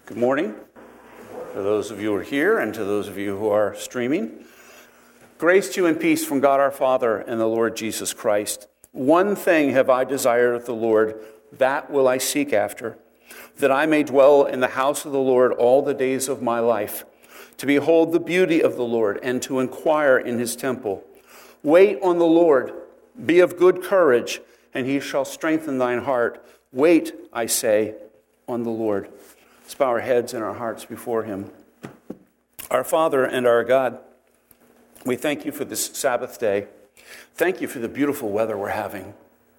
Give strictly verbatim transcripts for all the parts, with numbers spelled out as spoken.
Good morning to those of you who are here and to those of you who are streaming. Grace to you and peace from God our Father and the Lord Jesus Christ. One thing have I desired of the Lord, that will I seek after, that I may dwell in the house of the Lord all the days of my life, to behold the beauty of the Lord and to inquire in his temple. Wait on the Lord, be of good courage, and he shall strengthen thine heart. Wait, I say, on the Lord. Let's bow our heads and our hearts before him. Our Father and our God, we thank you for this Sabbath day. Thank you for the beautiful weather we're having.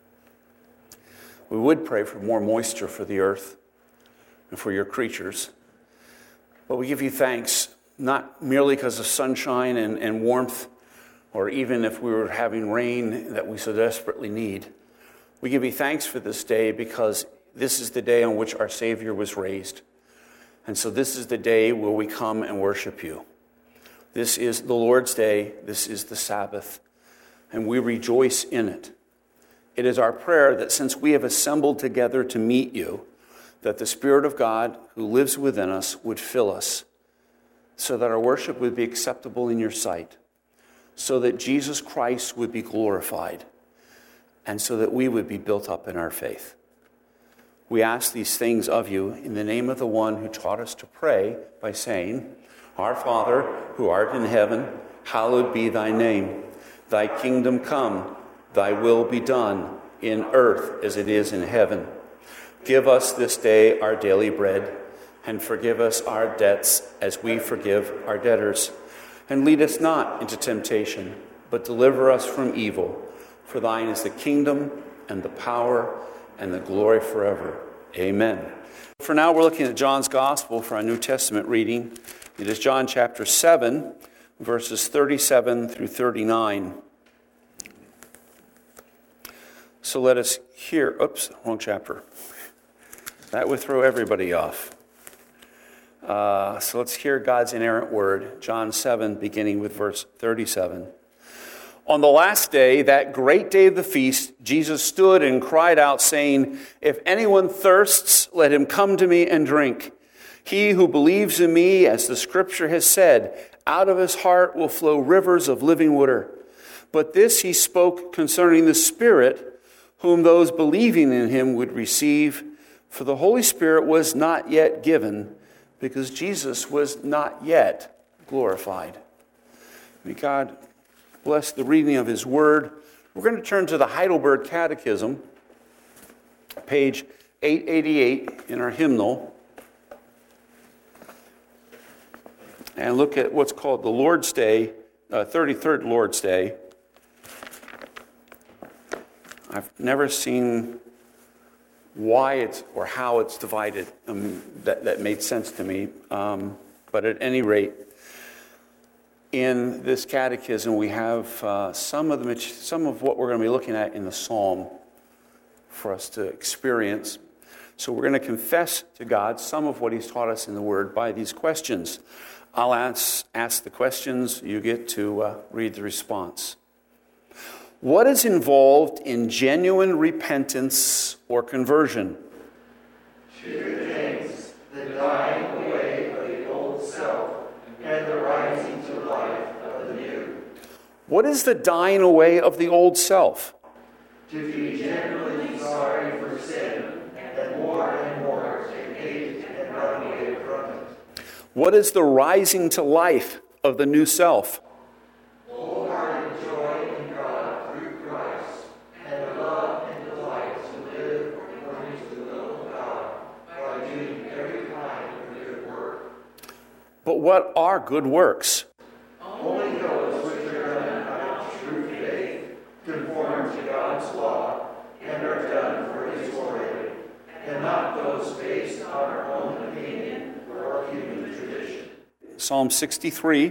We would pray for more moisture for the earth and for your creatures. But we give you thanks, not merely because of sunshine and, and warmth, or even if we were having rain that we so desperately need. We give you thanks for this day because this is the day on which our Savior was raised. And so this is the day where we come and worship you. This is the Lord's day. This is the Sabbath. And we rejoice in it. It is our prayer that since we have assembled together to meet you, that the Spirit of God who lives within us would fill us, so that our worship would be acceptable in your sight, so that Jesus Christ would be glorified, and so that we would be built up in our faith. We ask these things of you in the name of the one who taught us to pray by saying, Our Father, who art in heaven, hallowed be thy name. Thy kingdom come, thy will be done, in earth as it is in heaven. Give us this day our daily bread, and forgive us our debts as we forgive our debtors. And lead us not into temptation, but deliver us from evil. For thine is the kingdom and the power and the glory forever. Amen. For now, we're looking at John's Gospel for our New Testament reading. It is John chapter seven, verses thirty-seven through thirty-nine. So let us hear, oops, wrong chapter. That would throw everybody off. Uh, so let's hear God's inerrant word, John seven, beginning with verse thirty-seven. On the last day, that great day of the feast, Jesus stood and cried out, saying, If anyone thirsts, let him come to me and drink. He who believes in me, as the scripture has said, out of his heart will flow rivers of living water. But this he spoke concerning the Spirit, whom those believing in him would receive. For the Holy Spirit was not yet given, because Jesus was not yet glorified. May God bless the reading of his word. We're going to turn to the Heidelberg Catechism, page eight eighty-eight in our hymnal, and look at what's called the Lord's Day, uh, thirty-third Lord's Day. I've never seen why it's or how it's divided. Um, that, that made sense to me. Um, but at any rate, in this catechism, we have uh, some of the some of what we're going to be looking at in the psalm for us to experience. So we're going to confess to God some of what he's taught us in the Word by these questions. I'll ask, ask the questions. You get to uh, read the response. What is involved in genuine repentance or conversion? Two things: the dying away of the old self and the rising to life of the new. What is the dying away of the old self? To be genuinely sorry for sin, and more and more to hate and run away from it. What is the rising to life of the new self? Wholehearted joy in God through Christ, and the love and delight to live according to the will of God by doing every kind of good work. But what are good works? Only those which are done out of true faith, conform to God's law, and are done for his glory, and not those based on our own opinion or human tradition. Psalm sixty-three.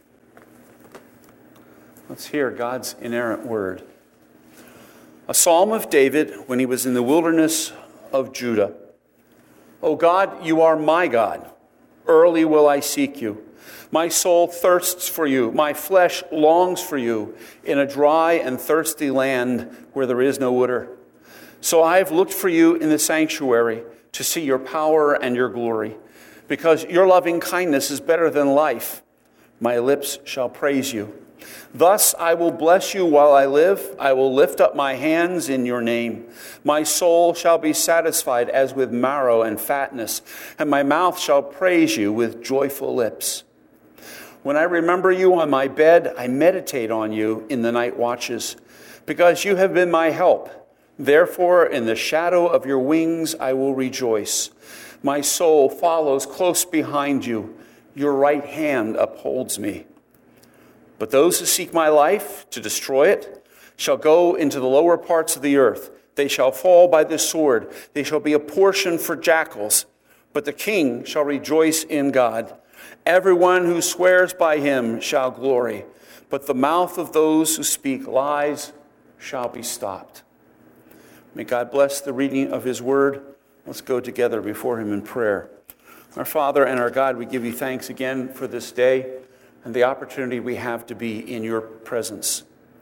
Let's hear God's inerrant word. A psalm of David when he was in the wilderness of Judah. O God, you are my God. Early will I seek you. My soul thirsts for you. My flesh longs for you in a dry and thirsty land where there is no water. So I have looked for you in the sanctuary to see your power and your glory. Because your loving kindness is better than life, my lips shall praise you. Thus I will bless you while I live. I will lift up my hands in your name. My soul shall be satisfied as with marrow and fatness, and my mouth shall praise you with joyful lips. When I remember you on my bed, I meditate on you in the night watches, because you have been my help. Therefore, in the shadow of your wings, I will rejoice. My soul follows close behind you. Your right hand upholds me. But those who seek my life to destroy it shall go into the lower parts of the earth. They shall fall by the sword. They shall be a portion for jackals. But the king shall rejoice in God. Everyone who swears by him shall glory. But the mouth of those who speak lies shall be stopped. May God bless the reading of his word. Let's go together before him in prayer. Our Father and our God, we give you thanks again for this day and the opportunity we have to be in your presence.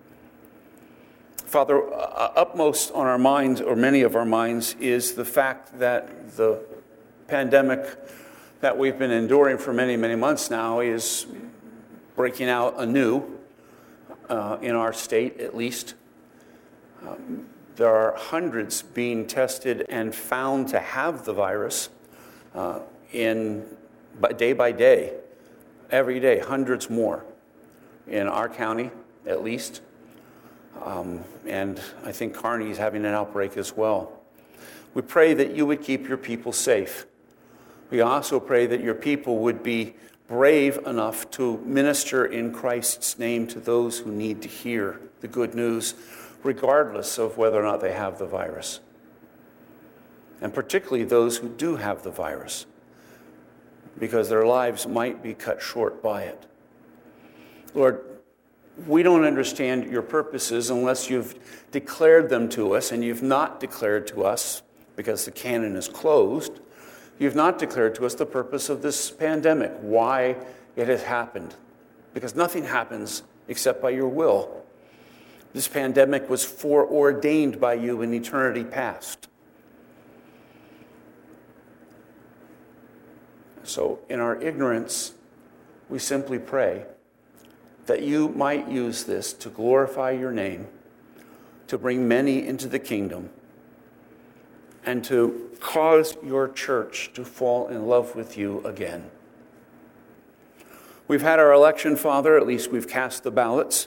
Father, uh, upmost on our minds, or many of our minds, is the fact that the pandemic that we've been enduring for many, many months now is breaking out anew, uh, in our state at least. Um, there are hundreds being tested and found to have the virus uh, in day by day. Every day, hundreds more in our county, at least. Um, and I think Kearney is having an outbreak as well. We pray that you would keep your people safe. We also pray that your people would be brave enough to minister in Christ's name to those who need to hear the good news, regardless of whether or not they have the virus. And particularly those who do have the virus, because their lives might be cut short by it. Lord, we don't understand your purposes unless you've declared them to us, and you've not declared to us, because the canon is closed, you've not declared to us the purpose of this pandemic, why it has happened, because nothing happens except by your will. This pandemic was foreordained by you in eternity past. So in our ignorance, we simply pray that you might use this to glorify your name, to bring many into the kingdom, and to cause your church to fall in love with you again. We've had our election, Father. At least we've cast the ballots.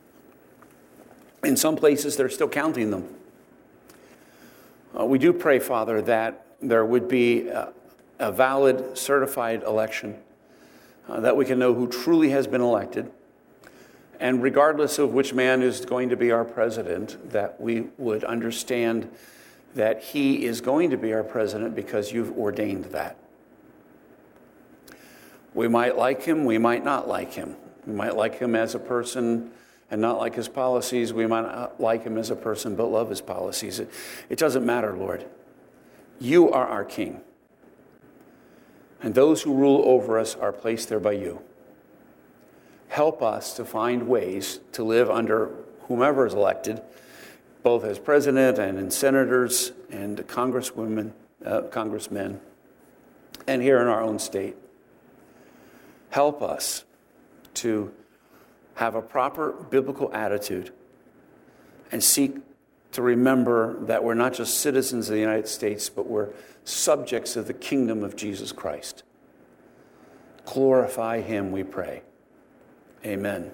In some places, they're still counting them. Uh, we do pray, Father, that there would be a, a valid, certified election, uh, that we can know who truly has been elected. And regardless of which man is going to be our president, that we would understand that he is going to be our president because you've ordained that. We might like him, we might not like him. We might like him as a person and not like his policies. We might not like him as a person but love his policies. It, it doesn't matter, Lord. You are our king. And those who rule over us are placed there by you. Help us to find ways to live under whomever is elected, both as president and in senators and congresswomen, uh, congressmen, and here in our own state. Help us to have a proper biblical attitude and seek to remember that we're not just citizens of the United States, but we're subjects of the kingdom of Jesus Christ. Glorify him, we pray. Amen.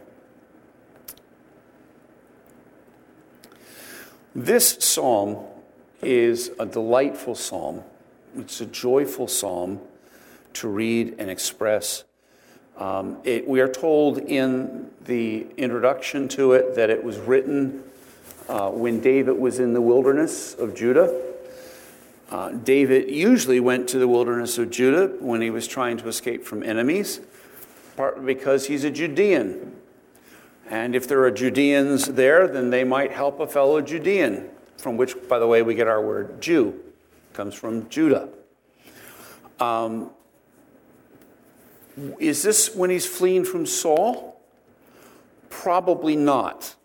This psalm is a delightful psalm. It's a joyful psalm to read and express. Um, it, we are told in the introduction to it that it was written uh, when David was in the wilderness of Judah. Uh, David usually went to the wilderness of Judah when he was trying to escape from enemies, partly because he's a Judean. And if there are Judeans there, then they might help a fellow Judean, from which, by the way, we get our word Jew. It comes from Judah. Um, is this when he's fleeing from Saul? Probably not.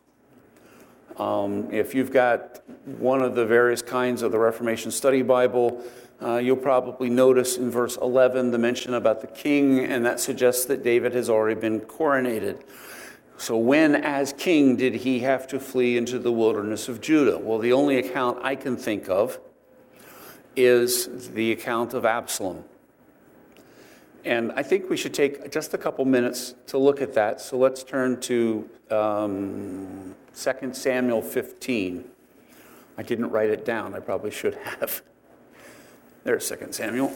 Um, if you've got one of the various kinds of the Reformation Study Bible, Uh, you'll probably notice in verse eleven the mention about the king, and that suggests that David has already been coronated. So when, as king, did he have to flee into the wilderness of Judah? Well, the only account I can think of is the account of Absalom. And I think we should take just a couple minutes to look at that. So let's turn to um, Second Samuel fifteen. I didn't write it down. I probably should have. There's Second Samuel.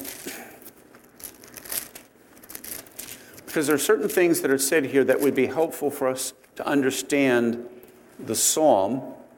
Because there are certain things that are said here that would be helpful for us to understand the psalm.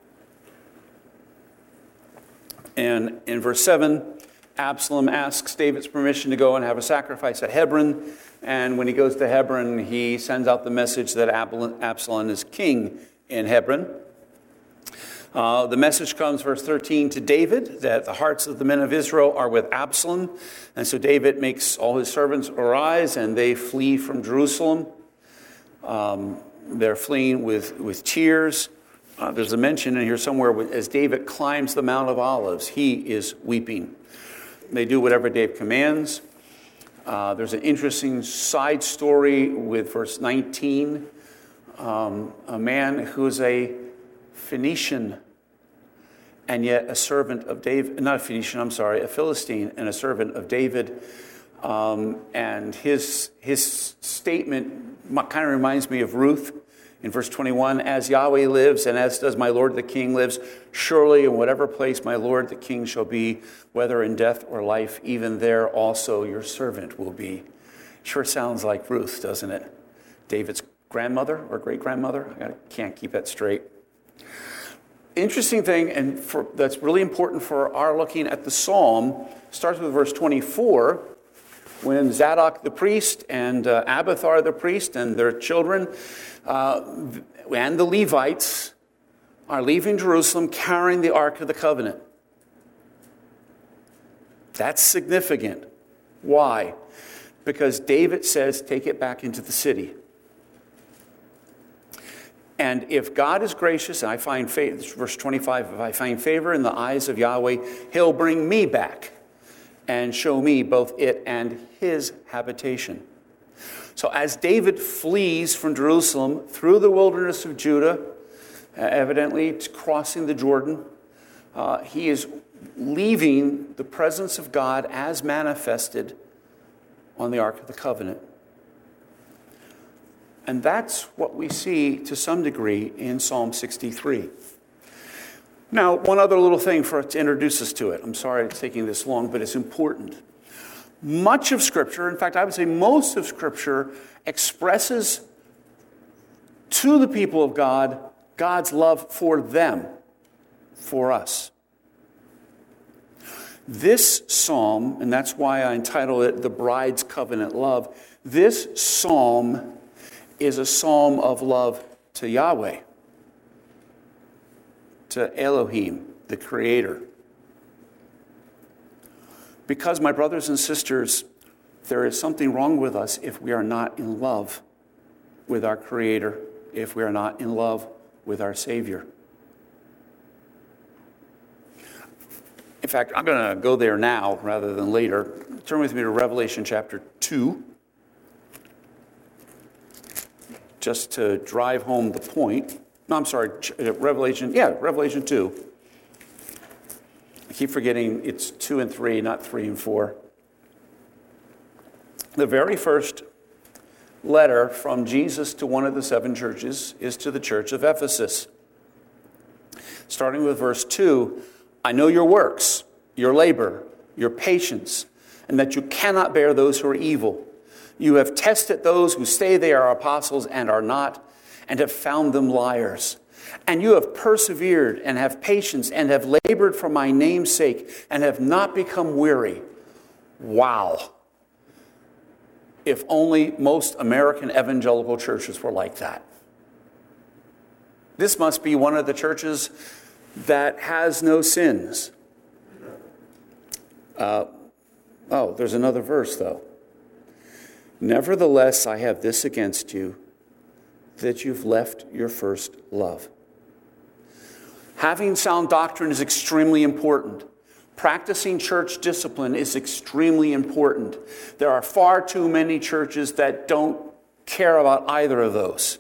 And in verse seven, Absalom asks David's permission to go and have a sacrifice at Hebron. And when he goes to Hebron, he sends out the message that Absalom is king in Hebron. Uh, the message comes, verse thirteen, to David, that the hearts of the men of Israel are with Absalom. And so David makes all his servants arise, and they flee from Jerusalem. Um, they're fleeing with, with tears. Uh, there's a mention in here somewhere, as David climbs the Mount of Olives, he is weeping. They do whatever David commands. Uh, there's an interesting side story with verse nineteen. Um, a man who's a Phoenician and yet a servant of David, not a Phoenician, I'm sorry, a Philistine and a servant of David. Um, and his, his statement kind of reminds me of Ruth in verse twenty-one. As Yahweh lives and as does my Lord the King lives, surely in whatever place my Lord the King shall be, whether in death or life, even there also your servant will be. Sure sounds like Ruth, doesn't it? David's grandmother or great-grandmother? I can't keep that straight. Interesting thing, and for, that's really important for our looking at the psalm, starts with verse twenty-four, when Zadok the priest and uh, Abiathar the priest and their children uh, and the Levites are leaving Jerusalem carrying the Ark of the Covenant. That's significant. Why? Because David says, take it back into the city. And if God is gracious, and I find favor, verse twenty-five, if I find favor in the eyes of Yahweh, he'll bring me back and show me both it and his habitation. So as David flees from Jerusalem through the wilderness of Judah, uh, evidently crossing the Jordan, uh, he is leaving the presence of God as manifested on the Ark of the Covenant. And that's what we see to some degree in Psalm sixty-three. Now, one other little thing for to introduce us to it. I'm sorry it's taking this long, but it's important. Much of Scripture, in fact, I would say most of Scripture, expresses to the people of God God's love for them, for us. This psalm, and that's why I entitled it The Bride's Covenant Love, this psalm is a psalm of love to Yahweh, to Elohim, the Creator. Because, my brothers and sisters, there is something wrong with us if we are not in love with our Creator, if we are not in love with our Savior. In fact, I'm going to go there now rather than later. Turn with me to Revelation chapter two. Just to drive home the point. No, I'm sorry, Revelation, yeah, Revelation two. I keep forgetting it's two and three, not three and four. The very first letter from Jesus to one of the seven churches is to the church of Ephesus. Starting with verse two, I know your works, your labor, your patience, and that you cannot bear those who are evil. You have tested those who say they are apostles and are not, and have found them liars. And you have persevered and have patience and have labored for my name's sake and have not become weary. Wow. If only most American evangelical churches were like that. This must be one of the churches that has no sins. Uh, oh, there's another verse, though. Nevertheless, I have this against you, that you've left your first love. Having sound doctrine is extremely important, Practicing church discipline is extremely important. There are far too many churches that don't care about either of those.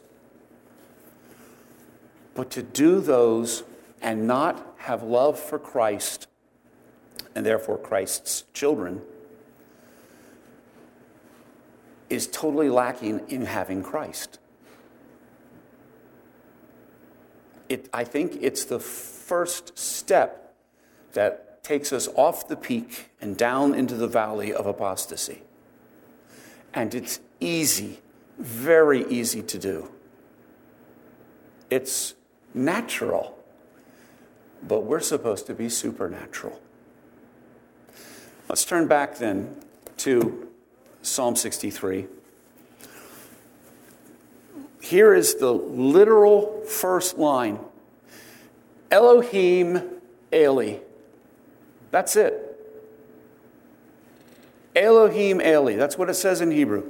But to do those and not have love for Christ, and therefore Christ's children, is totally lacking in having Christ. It, I think it's the first step that takes us off the peak and down into the valley of apostasy. And it's easy, very easy to do. It's natural, but we're supposed to be supernatural. Let's turn back then to Psalm sixty-three. Here is the literal first line. Elohim Eli. That's it. Elohim Eli. That's what it says in Hebrew.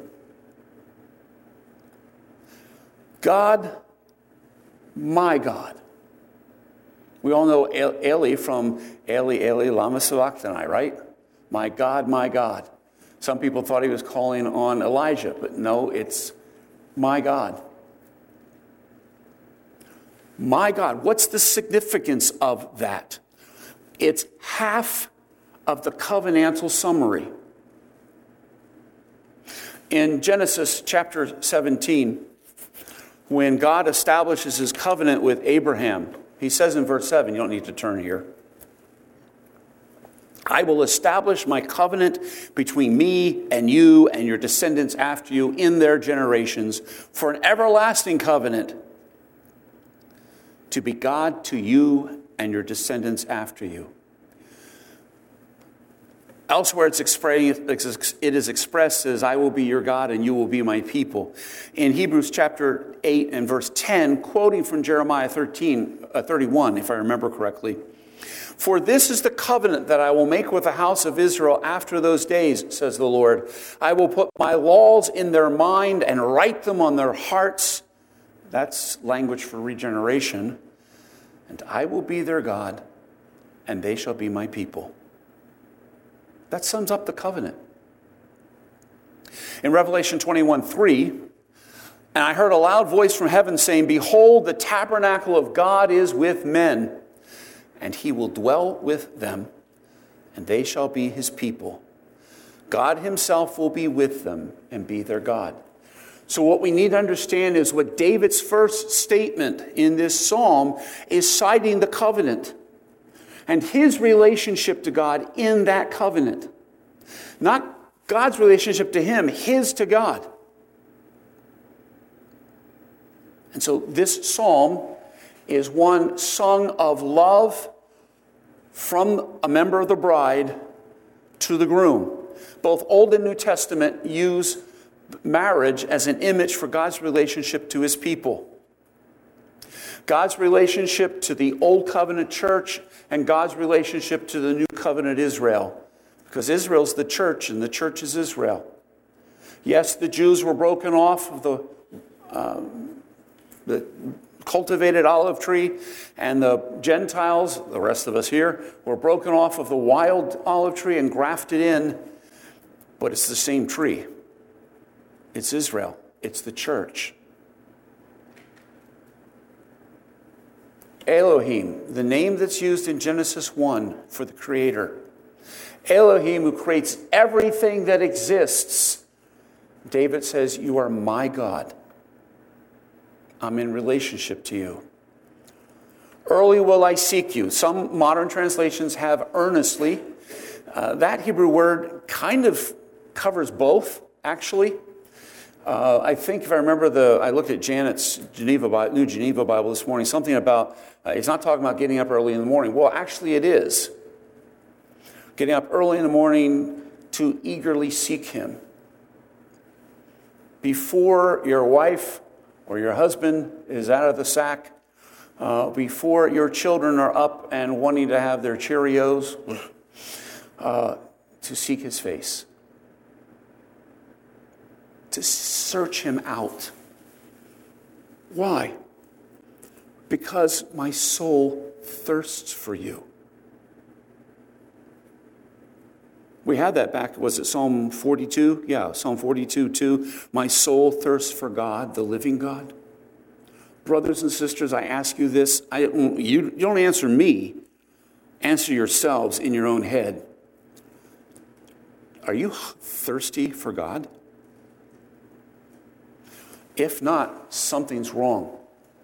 God, my God. We all know Eli from Eli, Eli, lama sabachthani, right? My God, my God. Some people thought he was calling on Elijah, but no, it's my God. My God. What's the significance of that? It's half of the covenantal summary. In Genesis chapter seventeen, when God establishes his covenant with Abraham, he says in verse seven, you don't need to turn here, I will establish my covenant between me and you and your descendants after you in their generations for an everlasting covenant to be God to you and your descendants after you. Elsewhere, it's expressed, it is expressed as, I will be your God and you will be my people. In Hebrews chapter eight and verse ten, quoting from Jeremiah thirteen, uh, thirty-one, if I remember correctly, for this is the covenant that I will make with the house of Israel after those days, says the Lord. I will put my laws in their mind and write them on their hearts. That's language for regeneration. And I will be their God, and they shall be my people. That sums up the covenant. In Revelation twenty-one three, and I heard a loud voice from heaven saying, behold, the tabernacle of God is with men, and he will dwell with them, and they shall be his people. God himself will be with them and be their God. So what we need to understand is what David's first statement in this psalm is citing the covenant and his relationship to God in that covenant. Not God's relationship to him, his to God. And so this psalm is one sung of love from a member of the bride to the groom. Both Old and New Testament use marriage as an image for God's relationship to his people. God's relationship to the Old Covenant church and God's relationship to the New Covenant Israel. Because Israel's the church and the church is Israel. Yes, the Jews were broken off of the, uh, the cultivated olive tree, and the Gentiles, the rest of us here, were broken off of the wild olive tree and grafted in, but it's the same tree. It's Israel. It's the church. Elohim, the name that's used in Genesis one for the Creator. Elohim, who creates everything that exists. David says, you are my God. I'm in relationship to you. Early will I seek you. Some modern translations have earnestly. Uh, that Hebrew word kind of covers both, actually. Uh, I think if I remember the, I looked at Janet's Geneva Bible, New Geneva Bible this morning, something about, uh, it's not talking about getting up early in the morning. Well, actually it is. Getting up early in the morning to eagerly seek him. Before your wife or your husband is out of the sack, uh, before your children are up and wanting to have their Cheerios, uh, to seek his face. To search him out. Why? Because my soul thirsts for you. We had that back, was it Psalm forty-two? Yeah, Psalm forty-two, two. My soul thirsts for God, the living God. Brothers and sisters, I ask you this. I, you, you don't answer me. Answer yourselves in your own head. Are you thirsty for God? If not, something's wrong.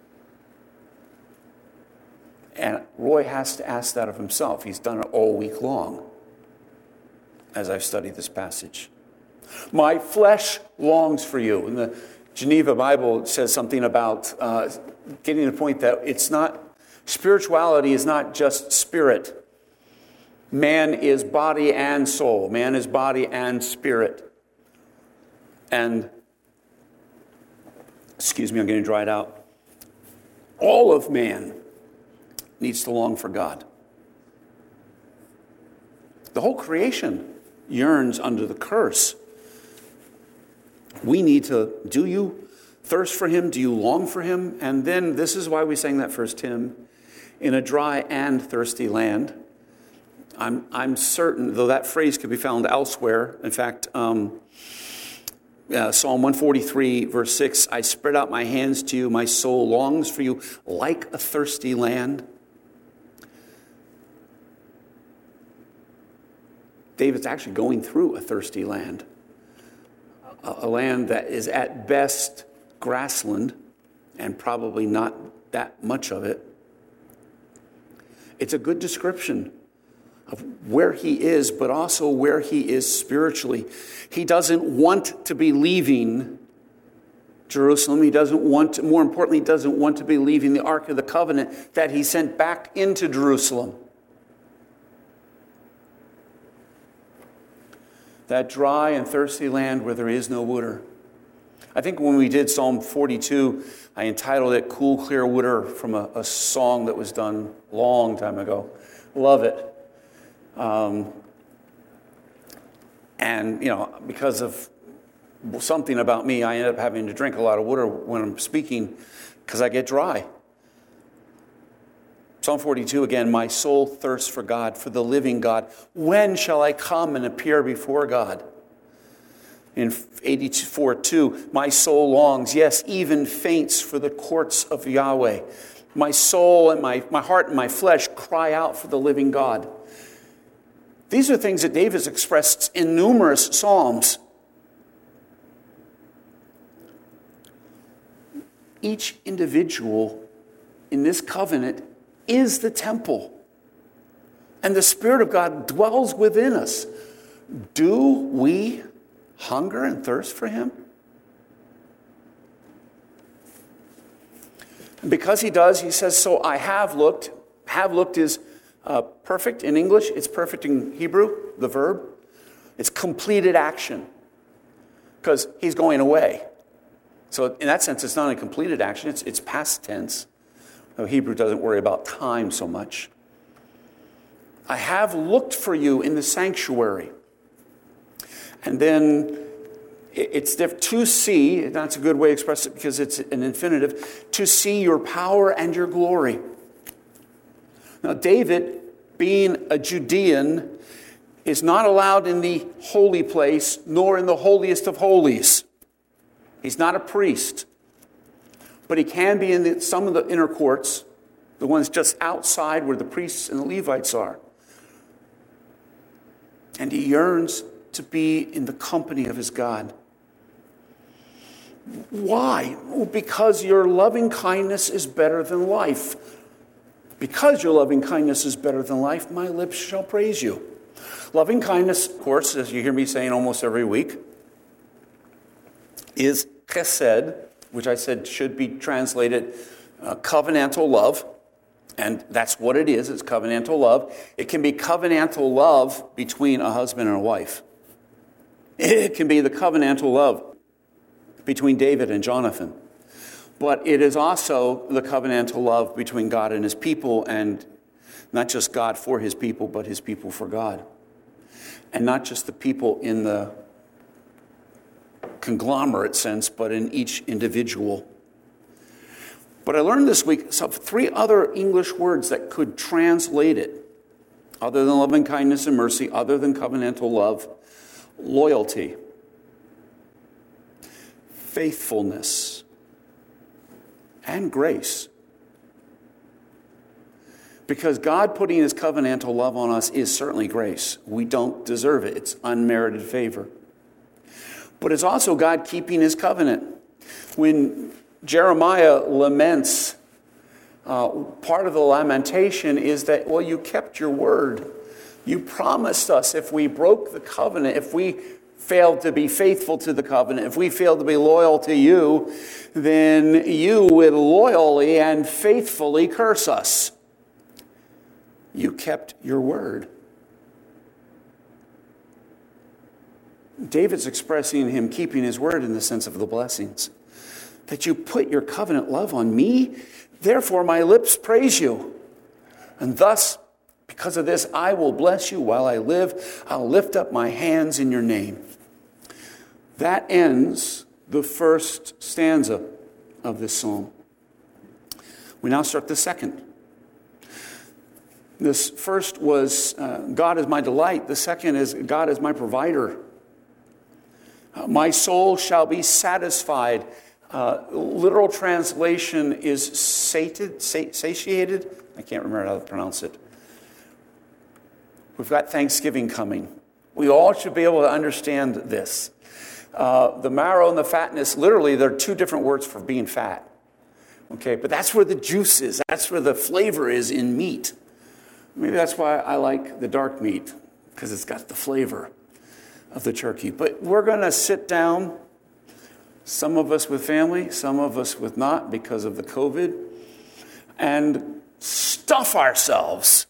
And Roy has to ask that of himself. He's done it all week long as I've studied this passage. My flesh longs for you. In the Geneva Bible, it says something about uh, getting to the point that it's not, spirituality is not just spirit. Man is body and soul. Man is body and spirit. And, excuse me, I'm getting dried out. All of man needs to long for God. The whole creation yearns under the curse. We need to, do you thirst for him? Do you long for him? And then this is why we sang that first hymn, in a dry and thirsty land. I'm, I'm certain, though that phrase could be found elsewhere. In fact, um, uh, Psalm one forty-three, verse six, I spread out my hands to you, my soul longs for you like a thirsty land. David's actually going through a thirsty land, a, a land that is at best grassland and probably not that much of it. It's a good description of where he is, but also where he is spiritually. He doesn't want to be leaving Jerusalem. He doesn't want to, more importantly, he doesn't want to be leaving the Ark of the Covenant that he sent back into Jerusalem. That dry and thirsty land where there is no water. I think when we did Psalm forty-two, I entitled it Cool, Clear Water from a, a song that was done a long time ago. Love it. Um, and, you know, because of something about me, I end up having to drink a lot of water when I'm speaking because I get dry. Psalm forty-two again, my soul thirsts for God, for the living God. When shall I come and appear before God? In eighty-four two, my soul longs, yes, even faints for the courts of Yahweh. My soul and my, my heart and my flesh cry out for the living God. These are things that David has expressed in numerous psalms. Each individual in this covenant is the temple. And the Spirit of God dwells within us. Do we hunger and thirst for him? And because he does, he says, so I have looked. Have looked is uh, perfect in English. It's perfect in Hebrew, the verb. It's completed action. Because he's going away. So in that sense, it's not a completed action. It's, it's past tense. Though Hebrew doesn't worry about time so much. I have looked for you in the sanctuary. And then it's to see, that's a good way to express it because it's an infinitive, to see your power and your glory. Now David, being a Judean, is not allowed in the holy place nor in the holiest of holies. He's not a priest. But he can be in the, some of the inner courts, the ones just outside where the priests and the Levites are. And he yearns to be in the company of his God. Why? Well, because your loving kindness is better than life. Because your loving kindness is better than life, my lips shall praise you. Loving kindness, of course, as you hear me saying almost every week, is chesed, which I said should be translated uh, covenantal love. And that's what it is. It's covenantal love. It can be covenantal love between a husband and a wife. It can be the covenantal love between David and Jonathan. But it is also the covenantal love between God and his people, and not just God for his people, but his people for God. And not just the people in the conglomerate sense, but in each individual. But I learned this week some three other English words that could translate it. other than loving kindness and mercy, other than covenantal love, loyalty, faithfulness, and grace. Because God putting his covenantal love on us is certainly grace. We don't deserve it. It's unmerited favor. But it's also God keeping his covenant. When Jeremiah laments, uh, part of the lamentation is that, well, you kept your word. You promised us if we broke the covenant, if we failed to be faithful to the covenant, if we failed to be loyal to you, then you would loyally and faithfully curse us. You kept your word. David's expressing him keeping his word in the sense of the blessings. That you put your covenant love on me, therefore my lips praise you. And thus, because of this, I will bless you while I live. I'll lift up my hands in your name. That ends the first stanza of this psalm. We now start the second. This first was, uh, God is my delight. The second is, God is my provider. Uh, my soul shall be satisfied. Uh, literal translation is sated, sat- satiated. I can't remember how to pronounce it. We've got Thanksgiving coming. We all should be able to understand this. Uh, the marrow and the fatness, literally, they're two different words for being fat. Okay, but that's where the juice is. That's where the flavor is in meat. Maybe that's why I like the dark meat, because it's got the flavor of the turkey. But we're going to sit down, some of us with family, some of us with not because of the COVID, and stuff ourselves.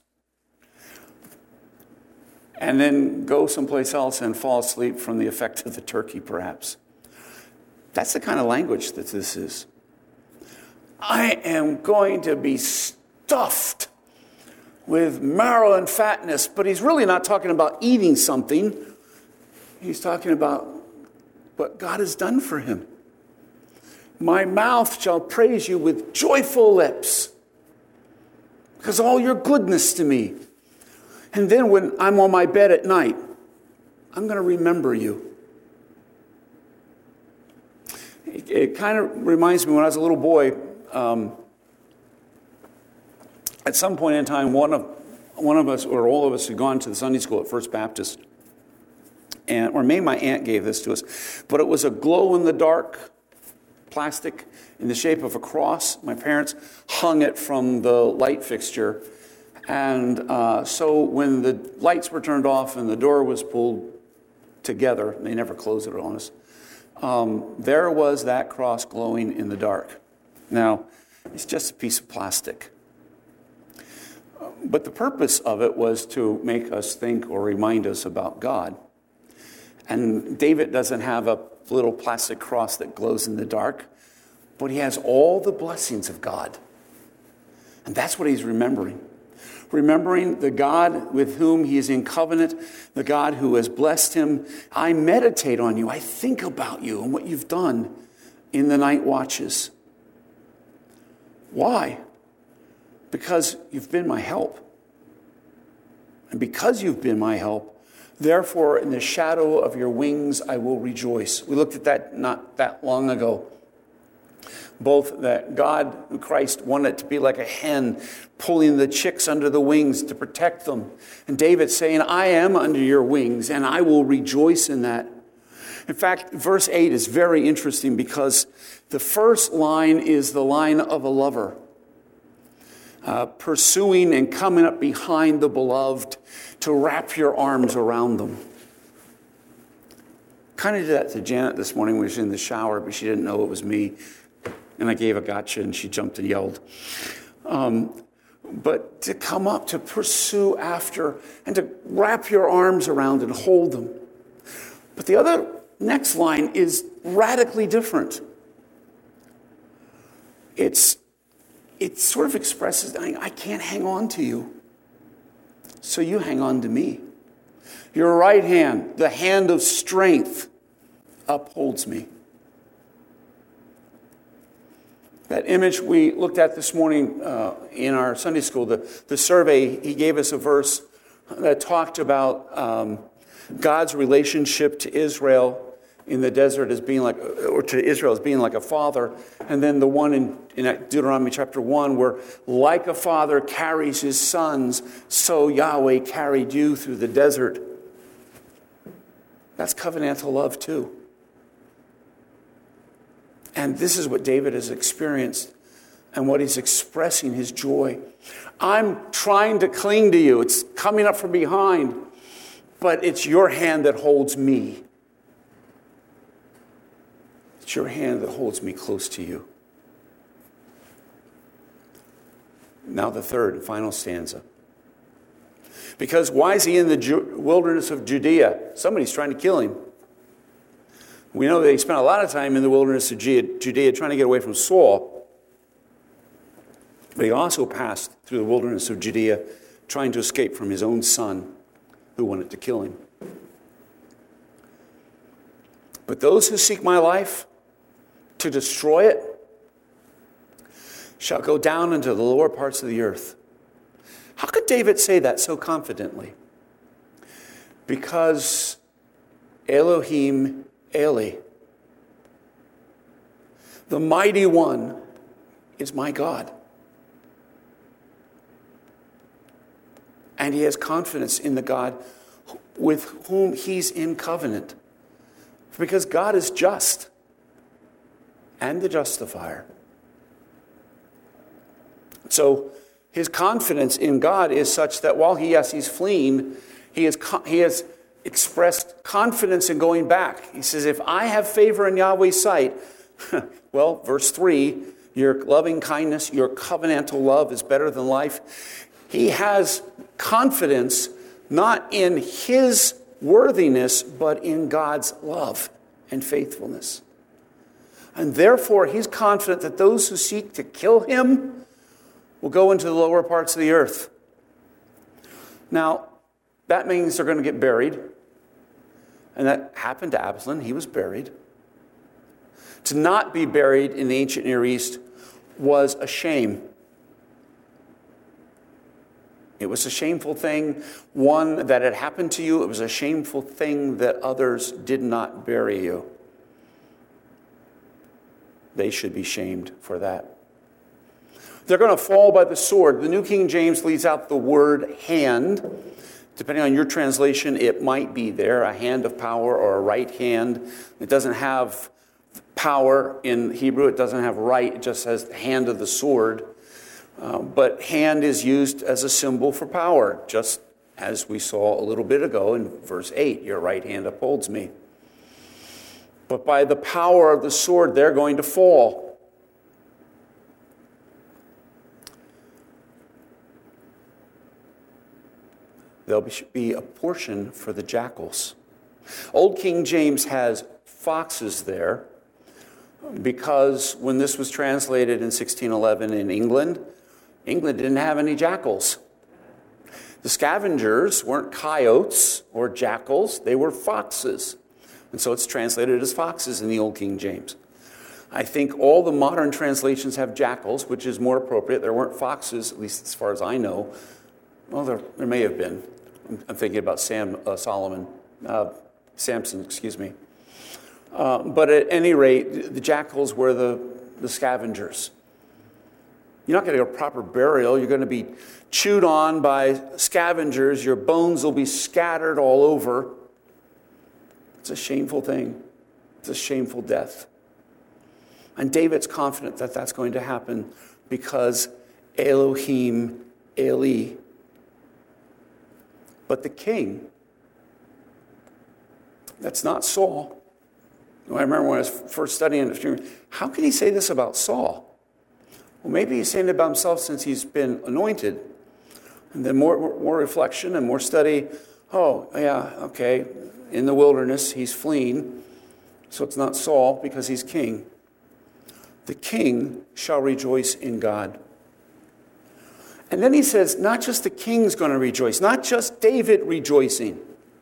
And then go someplace else and fall asleep from the effect of the turkey, perhaps. That's the kind of language that this is. I am going to be stuffed with marrow and fatness, but he's really not talking about eating something. He's talking about what God has done for him. My mouth shall praise you with joyful lips, because all your goodness to me. And then when I'm on my bed at night, I'm going to remember you. It, it kind of reminds me when I was a little boy, um, at some point in time, one of one of us, or all of us, had gone to the Sunday school at First Baptist. And, or maybe my aunt gave this to us. But it was a glow-in-the-dark plastic in the shape of a cross. My parents hung it from the light fixture. And uh, so when the lights were turned off and the door was pulled together, they never closed it on us, um, there was that cross glowing in the dark. Now, it's just a piece of plastic. But the purpose of it was to make us think or remind us about God. And David doesn't have a little plastic cross that glows in the dark, but he has all the blessings of God. And that's what he's remembering. Remembering the God with whom he is in covenant, the God who has blessed him. I meditate on you. I think about you and what you've done in the night watches. Why? Because you've been my help. And because you've been my help, therefore in the shadow of your wings I will rejoice. We looked at that not that long ago. Both that God, Christ, wanted to be like a hen pulling the chicks under the wings to protect them. And David saying, I am under your wings and I will rejoice in that. In fact, verse eight is very interesting because the first line is the line of a lover. Uh, pursuing and coming up behind the beloved to wrap your arms around them. Kind of did that to Janet this morning when she was in the shower, but she didn't know it was me. And I gave a gotcha and she jumped and yelled. Um, but to come up, to pursue after, and to wrap your arms around and hold them. But the other next line is radically different. It's It sort of expresses, I can't hang on to you, so you hang on to me. Your right hand, the hand of strength, upholds me. That image we looked at this morning uh, in our Sunday school, the, the survey, he gave us a verse that talked about um, God's relationship to Israel in the desert as being like, or to Israel as being like a father. And then the one in, in Deuteronomy chapter one where like a father carries his sons, so Yahweh carried you through the desert. That's covenantal love too. And this is what David has experienced and what he's expressing his joy. I'm trying to cling to you. It's coming up from behind, but it's your hand that holds me. It's your hand that holds me close to you. Now the third and final stanza. Because why is he in the Ju- wilderness of Judea? Somebody's trying to kill him. We know that he spent a lot of time in the wilderness of Judea trying to get away from Saul. But he also passed through the wilderness of Judea trying to escape from his own son who wanted to kill him. But those who seek my life to destroy it shall go down into the lower parts of the earth. How could David say that so confidently? Because Elohim Eli, the mighty one, is my God. And he has confidence in the God with whom he's in covenant. Because God is just and the justifier. So his confidence in God is such that while he, yes, he's fleeing, he has, he has expressed confidence in going back. He says, if I have favor in Yahweh's sight, well, verse three, your loving kindness, your covenantal love is better than life. He has confidence not in his worthiness, but in God's love and faithfulness. And therefore, he's confident that those who seek to kill him will go into the lower parts of the earth. Now, that means they're going to get buried. And that happened to Absalom. He was buried. To not be buried in the ancient Near East was a shame. It was a shameful thing, one that had happened to you. It was a shameful thing that others did not bury you. They should be shamed for that. They're going to fall by the sword. The New King James leaves out the word hand. Depending on your translation, it might be there, a hand of power or a right hand. It doesn't have power in Hebrew. It doesn't have right. It just says hand of the sword. Uh, but hand is used as a symbol for power, just as we saw a little bit ago in verse eight. Your right hand upholds me. But by the power of the sword, they're going to fall. There'll be a portion for the jackals. Old King James has foxes there because when this was translated in sixteen eleven in England, England didn't have any jackals. The scavengers weren't coyotes or jackals, they were foxes. And so it's translated as foxes in the Old King James. I think all the modern translations have jackals, which is more appropriate. There weren't foxes, at least as far as I know. Well, there, there may have been. I'm, I'm thinking about Sam uh, Solomon, uh, Samson, excuse me. Uh, but at any rate, the jackals were the, the scavengers. You're not going to get a proper burial. You're going to be chewed on by scavengers. Your bones will be scattered all over. It's a shameful thing. It's a shameful death. And David's confident that that's going to happen because Elohim Eli. But the king, that's not Saul. I remember when I was first studying it, how can he say this about Saul? Well, maybe he's saying it about himself since he's been anointed. And then more, more reflection and more study. Oh, yeah, okay. In the wilderness, he's fleeing. So it's not Saul because he's king. The king shall rejoice in God. And then he says, not just the king's going to rejoice, not just David rejoicing.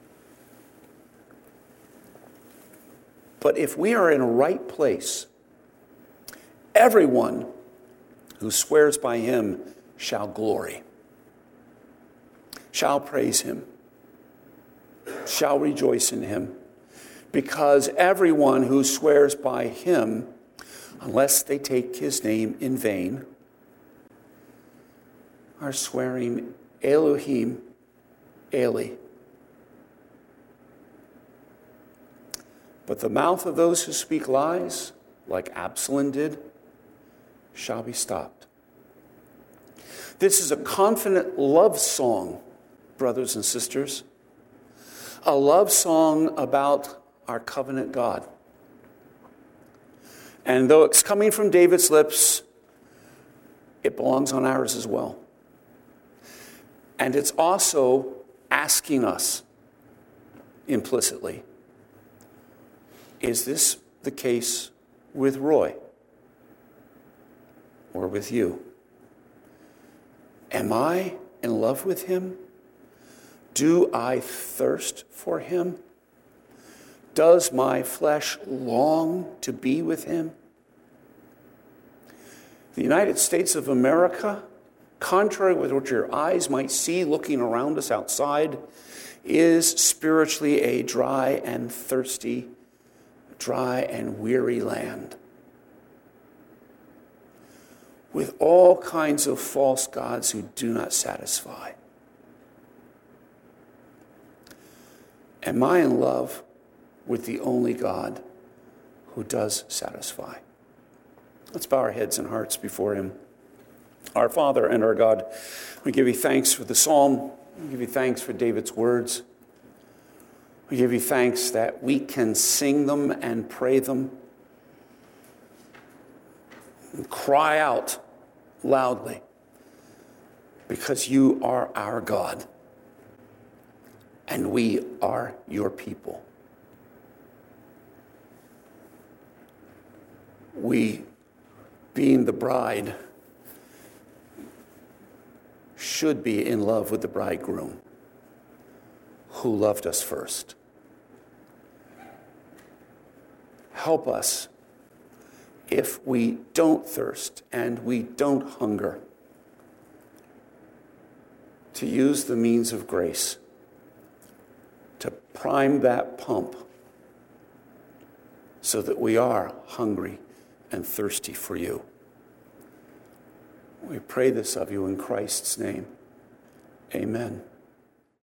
But if we are in a right place, everyone who swears by him shall glory. shall praise him, shall rejoice in him, because everyone who swears by him, unless they take his name in vain, are swearing Elohim, Eli. But the mouth of those who speak lies, like Absalom did, shall be stopped. This is a confident love song, brothers and sisters. A love song about our covenant God. And though it's coming from David's lips, it belongs on ours as well. And it's also asking us implicitly, is this the case with Roy or with you? Am I in love with him? Do I thirst for him? Does my flesh long to be with him? The United States of America, contrary with what your eyes might see looking around us outside, is spiritually a dry and thirsty, dry and weary land, with all kinds of false gods who do not satisfy. Am I in love with the only God who does satisfy? Let's bow our heads and hearts before him. Our Father and our God, we give you thanks for the psalm. We give you thanks for David's words. We give you thanks that we can sing them and pray them and cry out loudly because you are our God and we are your people. We, being the bride, should be in love with the bridegroom who loved us first. Help us if we don't thirst and we don't hunger to use the means of grace to prime that pump so that we are hungry and thirsty for you. We pray this of you in Christ's name. Amen.